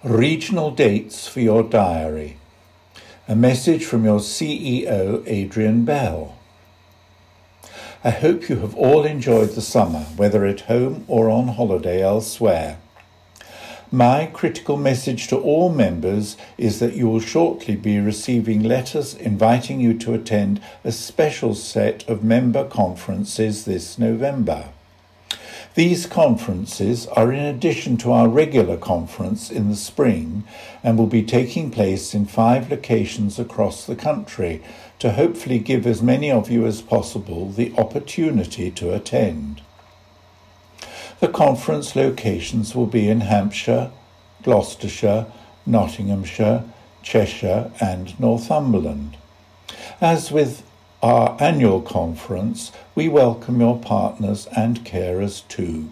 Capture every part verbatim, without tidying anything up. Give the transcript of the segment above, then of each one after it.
Regional dates for your diary. A message from your C E O, Adrian Bell. I hope you have all enjoyed the summer, whether at home or on holiday elsewhere. My critical message to all members is that you will shortly be receiving letters inviting you to attend a special set of member conferences this November. These conferences are in addition to our regular conference in the spring and will be taking place in five locations across the country to hopefully give as many of you as possible the opportunity to attend. The conference locations will be in Hampshire, Gloucestershire, Nottinghamshire, Cheshire and Northumberland. As with our annual conference, we welcome your partners and carers too.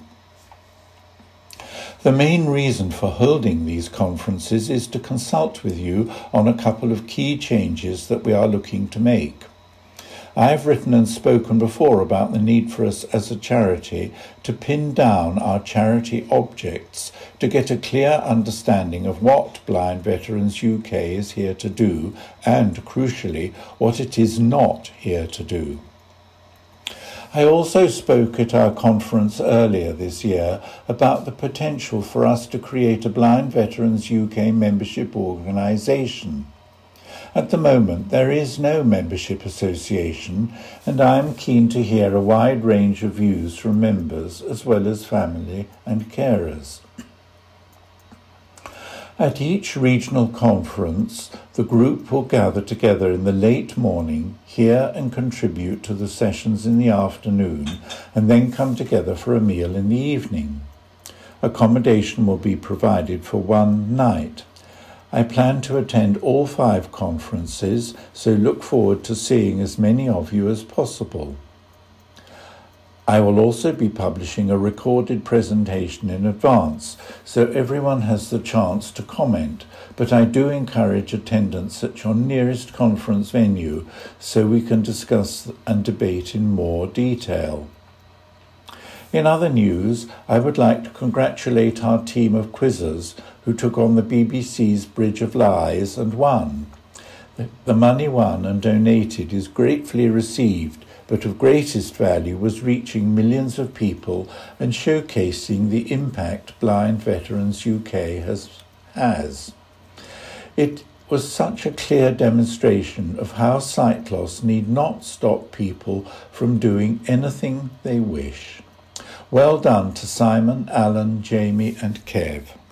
The main reason for holding these conferences is to consult with you on a couple of key changes that we are looking to make. I have written and spoken before about the need for us as a charity to pin down our charity objects to get a clear understanding of what Blind Veterans U K is here to do and, crucially, what it is not here to do. I also spoke at our conference earlier this year about the potential for us to create a Blind Veterans U K membership organisation. At the moment, there is no membership association, and I am keen to hear a wide range of views from members as well as family and carers. At each regional conference, the group will gather together in the late morning, hear and contribute to the sessions in the afternoon, and then come together for a meal in the evening. Accommodation will be provided for one night. I plan to attend all five conferences, so look forward to seeing as many of you as possible. I will also be publishing a recorded presentation in advance, so everyone has the chance to comment, but I do encourage attendance at your nearest conference venue so we can discuss and debate in more detail. In other news, I would like to congratulate our team of quizzers who took on the B B C's Bridge of Lies and won. The money won and donated is gratefully received, but of greatest value was reaching millions of people and showcasing the impact Blind Veterans U K has. has. It was such a clear demonstration of how sight loss need not stop people from doing anything they wish. Well done to Simon, Alan, Jamie and Kev.